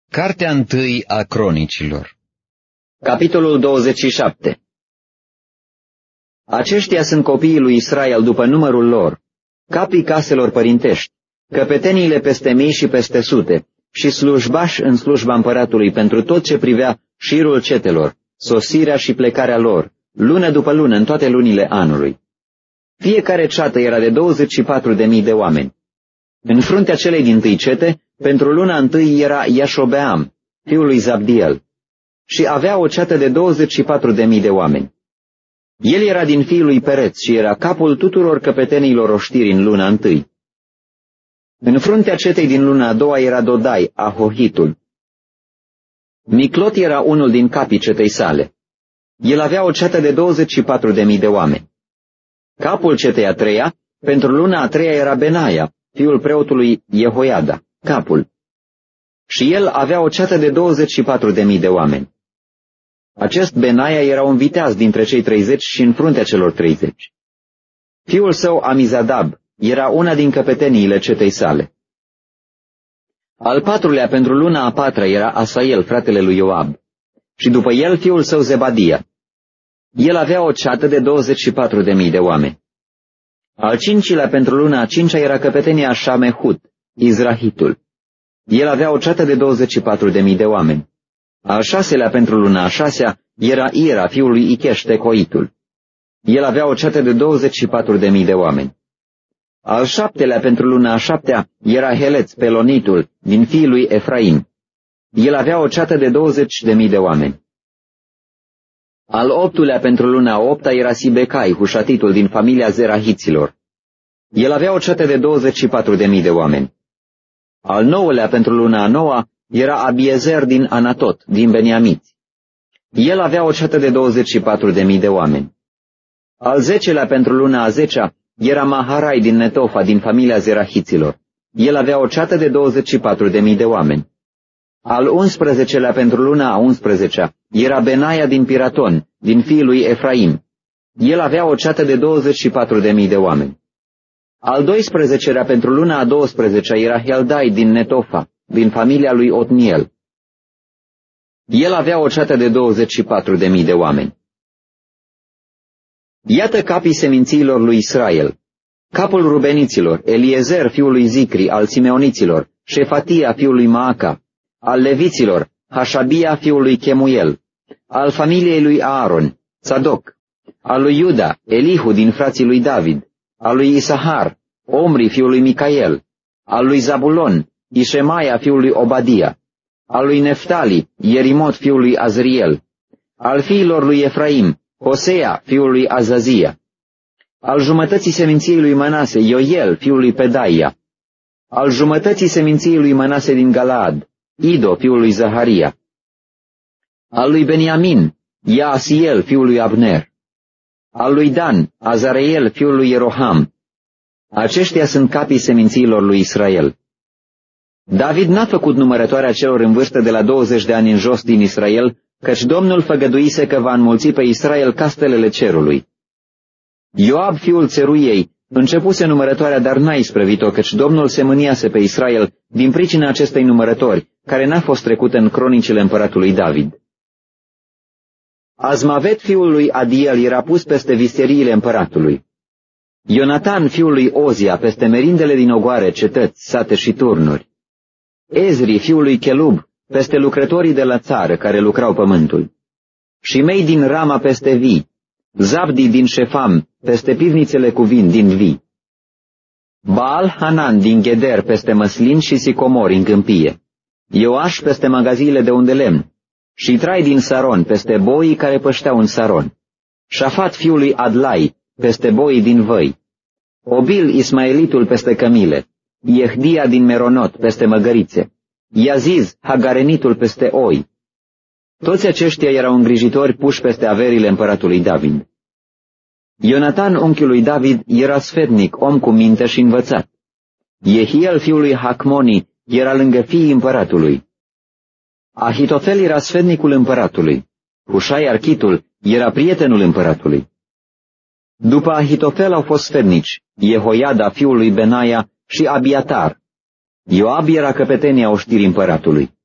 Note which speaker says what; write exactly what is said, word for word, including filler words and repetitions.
Speaker 1: Cartea întâi a Cronicilor.
Speaker 2: Capitolul douăzeci și șapte. Aceștia sunt copiii lui Israel după numărul lor, capii caselor părintești, căpeteniile peste mii și peste sute, și slujbași în slujba împăratului pentru tot ce privea șirul cetelor, sosirea și plecarea lor, lună după lună în toate lunile anului. Fiecare ceată era de douăzeci și patru de mii de oameni. În fruntea celei dintâi cete, pentru luna întâi era Iașobeam, fiul lui Zabdiel, și avea o ceată de douăzeci și patru de mii de oameni. El era din fiul lui Pereț și era capul tuturor căpetenilor oștiri în luna întâi. În fruntea cetei din luna a doua era Dodai, Ahohitul. Miclot era unul din capii cetei sale. El avea o ceată de douăzeci și patru de mii de oameni. Capul cetei a treia, pentru luna a treia era Benaia, fiul preotului Jehoiada, capul. Și el avea o ceată de douăzeci și patru de mii de oameni. Acest Benaia era un viteaz dintre cei treizeci și în fruntea celor treizeci. Fiul său Amizadab era una din căpeteniile cetei sale. Al patrulea pentru luna a patra era Asael, fratele lui Ioab, și după el fiul său Zebadia. El avea o ceată de douăzeci și patru de mii de oameni. Al cincilea pentru luna a cincea era căpetenia Șamehut, Izrahitul. El avea o ceată de douăzeci și patru de mii de oameni. Al șaselea pentru luna a șasea era Ira, fiul lui Icheș, Tecoitul. El avea o ceată de douăzeci și patru de mii de oameni. Al șaptelea pentru luna a șaptea era Heleț, Pelonitul, din fiii lui Efraim. El avea o ceată de douăzeci de mii de oameni. Al optulea pentru luna a opta era Sibecai, hușatitul din familia Zerahiților. El avea o ceată de douăzeci și patru de mii de oameni. Al nouălea pentru luna a noua era Abiezer din Anatot, din Beniamiți. El avea o ceată de douăzeci și patru de mii de oameni. Al zecelea pentru luna a zecea era Maharai din Netofa, din familia Zerahiților. El avea o ceată de douăzeci și patru de mii de oameni. Al unsprezecelea pentru luna a unsprezecea era Benaia din Piraton, din fiii lui Efraim. El avea o ceată de douăzeci și patru de mii de oameni. Al doisprezecelea pentru luna a douăsprezecea era Heldai din Netofa, din familia lui Otniel. El avea o ceată de douăzeci și patru de mii de oameni. Iată capii semințiilor lui Israel. Capul rubeniților, Eliezer, fiul lui Zicri, al simeoniților, Șefatia, fiul lui Maaca, al leviților, Hașabia, fiul lui Chemuel, al familiei lui Aaron, Tzadok, al lui Iuda, Elihu din frații lui David, al lui Isahar, Omri, fiul lui Micael, al lui Zabulon, Ișemaia, fiul lui Obadia, al lui Neftali, Ierimot, fiul lui Azriel, al fiilor lui Efraim, Hosea, fiul lui Azazia, al jumătății seminției lui Manase, Ioel, fiul lui Pedaia, al jumătății seminției lui Manase din Galaad, Ido, fiul lui Zaharia, al lui Beniamin, Yaasiel, fiul lui Abner, al lui Dan, Azareel, fiul lui Ieroham. Aceștia sunt capii semințiilor lui Israel. David n-a făcut numărătoarea celor în vârstă de la douăzeci de ani în jos din Israel, căci Domnul făgăduise că va înmulți pe Israel ca stelele cerului. Ioab, fiul Țeruiei, începuse numărătoarea, dar n-a isprăvit-o, căci Domnul se mâniase pe Israel din pricina acestei numărători, care n-a fost trecută în cronicile împăratului David. Azmavet, fiul lui Adiel, era pus peste visteriile împăratului. Ionatan, fiul lui Ozia, peste merindele din ogoare, cetăți, sate și turnuri. Ezri, fiul lui Chelub, peste lucrătorii de la țară care lucrau pământul. Shimei din Rama peste vii. Zabdi din Șefam, peste pivnițele cu vin din vii. Baal Hanan din Gheder, peste măslin și sicomori în câmpie. Ioaș, peste magaziile de unde lemn. Și Trai din Saron, peste boii care pășteau în Saron. Șafat, fiul lui Adlai, peste boii din văi. Obil, Ismaelitul, peste cămile. Iehdia din Meronot, peste măgărițe. Iaziz, Hagarenitul, peste oi. Toți aceștia erau îngrijitori puși peste averile împăratului David. Ionatan, unchiul lui David, era sfetnic, om cu minte și învățat. Jehiel, fiul lui Hacmoni, era lângă fiii împăratului. Ahitofel era sfetnicul împăratului. Hușai Architul era prietenul împăratului. După Ahitofel au fost sfetnici Jehoiada, fiul lui Benaia, și Abiatar. Ioab era căpetenia oștirii împăratului.